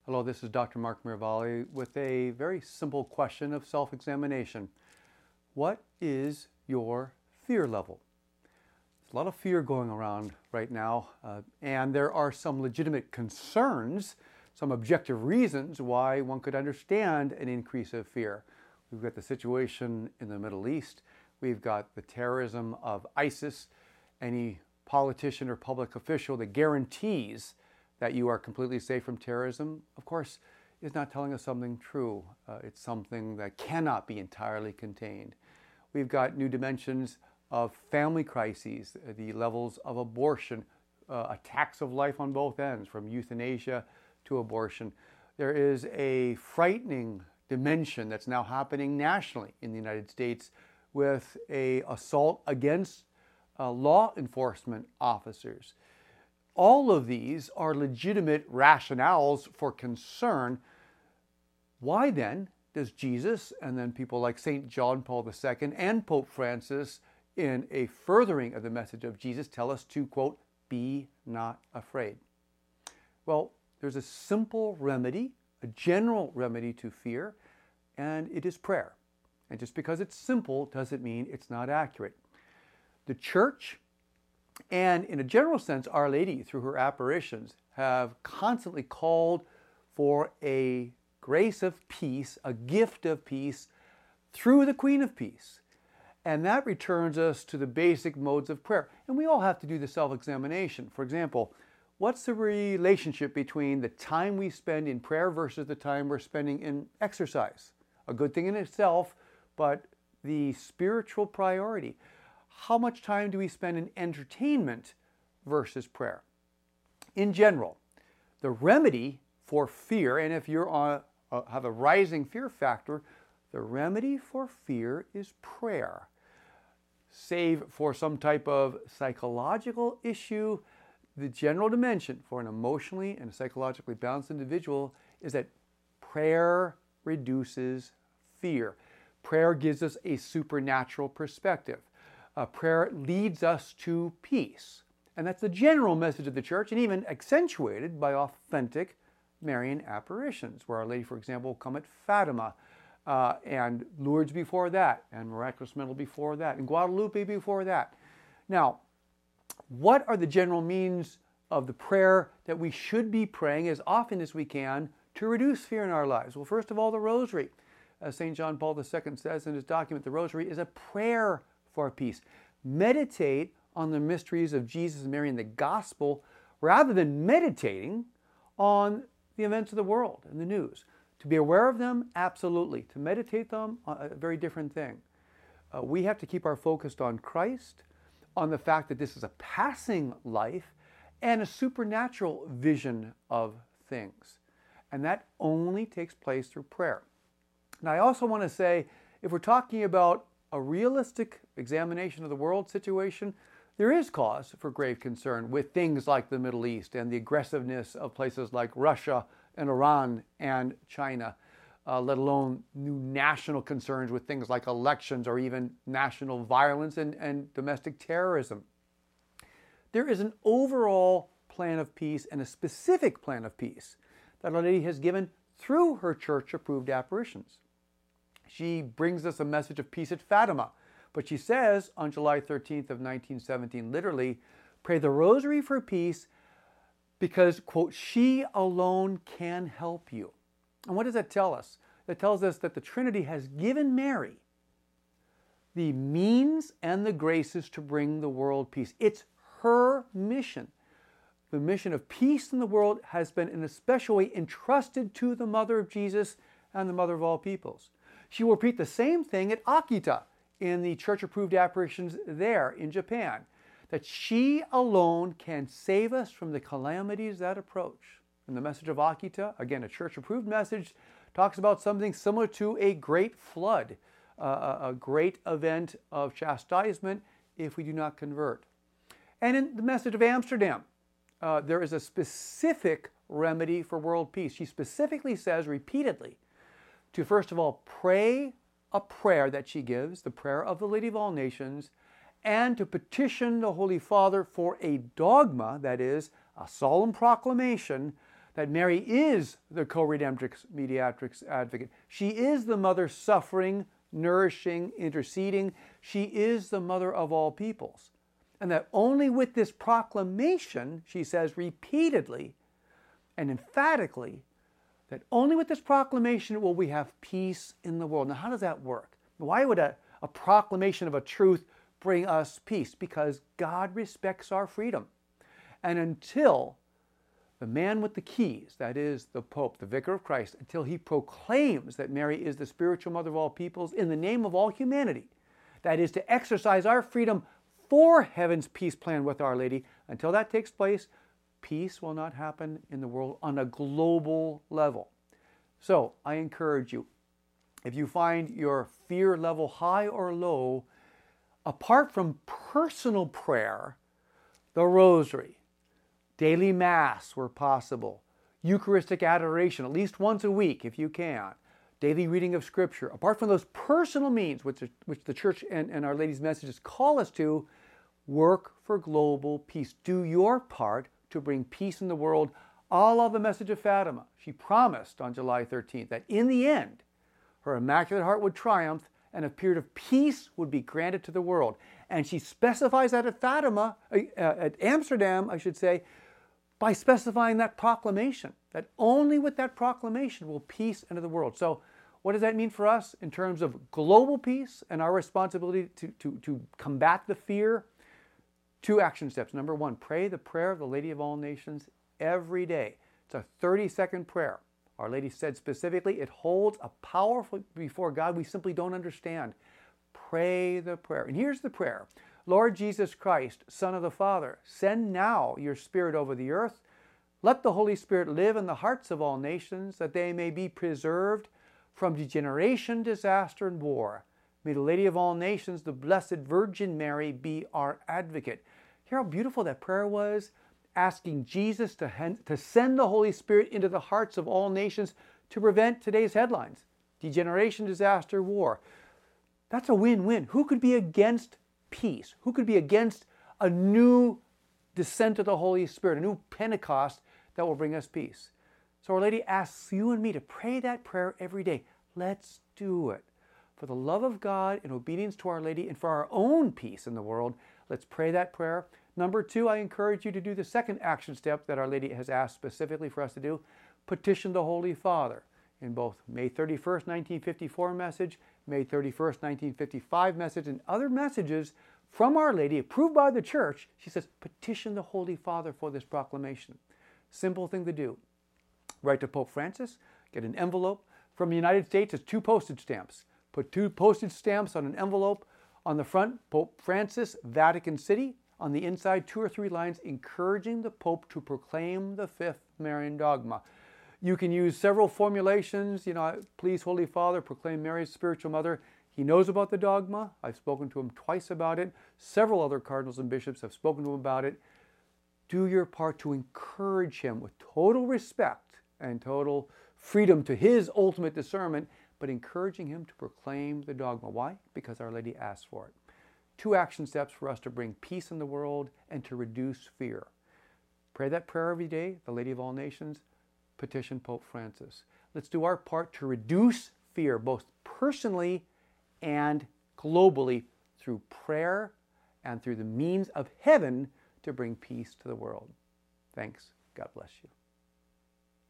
Hello, this is Dr. Mark Mirvalli with a very simple question of self-examination. What is your fear level? There's a lot of fear going around right now, and there are some legitimate concerns, some objective reasons why one could understand an increase of fear. We've got the situation in the Middle East. We've got the terrorism of ISIS. Any politician or public official that guarantees that you are completely safe from terrorism, of course, is not telling us something true. It's something that cannot be entirely contained. We've got new dimensions of family crises, the levels of abortion, attacks of life on both ends, from euthanasia to abortion. There is a frightening dimension that's now happening nationally in the United States with an assault against law enforcement officers. All of these are legitimate rationales for concern. Why then does Jesus and then people like St. John Paul II and Pope Francis, in a furthering of the message of Jesus, tell us to, quote, be not afraid? Well, there's a simple remedy, a general remedy to fear, and it is prayer. And just because it's simple doesn't mean it's not accurate. The Church, and in a general sense, Our Lady, through her apparitions, have constantly called for a grace of peace, a gift of peace, through the Queen of Peace. And that returns us to the basic modes of prayer. And we all have to do the self-examination. For example, what's the relationship between the time we spend in prayer versus the time we're spending in exercise? A good thing in itself, but the spiritual priority. How much time do we spend in entertainment versus prayer? In general, the remedy for fear, and if you have a rising fear factor, the remedy for fear is prayer. Save for some type of psychological issue, the general dimension for an emotionally and psychologically balanced individual is that prayer reduces fear. Prayer gives us a supernatural perspective. Prayer leads us to peace. And that's the general message of the Church, and even accentuated by authentic Marian apparitions, where Our Lady, for example, will come at Fatima, and Lourdes before that, and Miraculous Medal before that, and Guadalupe before that. Now, what are the general means of the prayer that we should be praying as often as we can to reduce fear in our lives? Well, first of all, the Rosary. As St. John Paul II says in his document, the Rosary is a prayer for peace. Meditate on the mysteries of Jesus and Mary in the Gospel rather than meditating on the events of the world and the news. To be aware of them, absolutely. To meditate them, a very different thing. We have to keep our focus on Christ, on the fact that this is a passing life, and a supernatural vision of things. And that only takes place through prayer. Now, I also want to say, if we're talking about a realistic examination of the world situation, there is cause for grave concern with things like the Middle East and the aggressiveness of places like Russia and Iran and China, let alone new national concerns with things like elections or even national violence and domestic terrorism. There is an overall plan of peace and a specific plan of peace that Our Lady has given through her Church-approved apparitions. She brings us a message of peace at Fatima, but she says on July 13th of 1917, literally, pray the Rosary for peace because, quote, she alone can help you. And what does that tell us? That tells us that the Trinity has given Mary the means and the graces to bring the world peace. It's her mission. The mission of peace in the world has been in a special way entrusted to the Mother of Jesus and the Mother of all peoples. She will repeat the same thing at Akita in the Church-approved apparitions there in Japan, that she alone can save us from the calamities that approach. And the message of Akita, again, a Church-approved message, talks about something similar to a great flood, a great event of chastisement if we do not convert. And in the message of Amsterdam, there is a specific remedy for world peace. She specifically says repeatedly to, first of all, pray a prayer that she gives, the prayer of the Lady of all Nations, and to petition the Holy Father for a dogma, that is, a solemn proclamation, that Mary is the co-redemptrix mediatrix advocate. She is the mother suffering, nourishing, interceding. She is the mother of all peoples. And that only with this proclamation, she says repeatedly and emphatically, that only with this proclamation will we have peace in the world. Now, how does that work? Why would a proclamation of a truth bring us peace? Because God respects our freedom. And until the man with the keys, that is the Pope, the Vicar of Christ, until he proclaims that Mary is the spiritual mother of all peoples in the name of all humanity, that is to exercise our freedom for heaven's peace plan with Our Lady, until that takes place, peace will not happen in the world on a global level. So I encourage you, if you find your fear level high or low, apart from personal prayer, the rosary, daily mass where possible, Eucharistic adoration at least once a week if you can, daily reading of Scripture, apart from those personal means which the Church and Our Lady's messages call us to, work for global peace. Do your part to bring peace in the world, a la the message of Fatima. She promised on July 13th that in the end, her Immaculate Heart would triumph and a period of peace would be granted to the world. And she specifies that at Fatima, at Amsterdam, I should say, by specifying that proclamation, that only with that proclamation will peace enter the world. So what does that mean for us in terms of global peace and our responsibility to combat the fear? 2 action steps. Number 1, pray the prayer of the Lady of all nations every day. It's a 30-second prayer. Our Lady said specifically, it holds a power before God we simply don't understand. Pray the prayer. And here's the prayer. Lord Jesus Christ, Son of the Father, send now your Spirit over the earth. Let the Holy Spirit live in the hearts of all nations, that they may be preserved from degeneration, disaster, and war. May the Lady of all nations, the Blessed Virgin Mary, be our advocate. Hear how beautiful that prayer was, asking Jesus to send the Holy Spirit into the hearts of all nations to prevent today's headlines. Degeneration, disaster, war. That's a win-win. Who could be against peace? Who could be against a new descent of the Holy Spirit, a new Pentecost that will bring us peace? So Our Lady asks you and me to pray that prayer every day. Let's do it. For the love of God and obedience to Our Lady and for our own peace in the world, let's pray that prayer. Number 2, I encourage you to do the second action step that Our Lady has asked specifically for us to do. Petition the Holy Father. In both May 31st, 1954 message, May 31st, 1955 message, and other messages from Our Lady approved by the Church, she says, petition the Holy Father for this proclamation. Simple thing to do. Write to Pope Francis, get an envelope. From the United States, it's 2 postage stamps. Put 2 postage stamps on an envelope. On the front, Pope Francis, Vatican City. On the inside, 2 or 3 lines encouraging the Pope to proclaim the 5th Marian dogma. You can use several formulations, please, Holy Father, proclaim Mary as spiritual mother. He knows about the dogma. I've spoken to him twice about it. Several other cardinals and bishops have spoken to him about it. Do your part to encourage him with total respect and total freedom to his ultimate discernment, but encouraging him to proclaim the dogma. Why? Because Our Lady asked for it. 2 action steps for us to bring peace in the world and to reduce fear. Pray that prayer every day, the Lady of all nations. Petition Pope Francis. Let's do our part to reduce fear, both personally and globally, through prayer and through the means of heaven to bring peace to the world. Thanks. God bless you.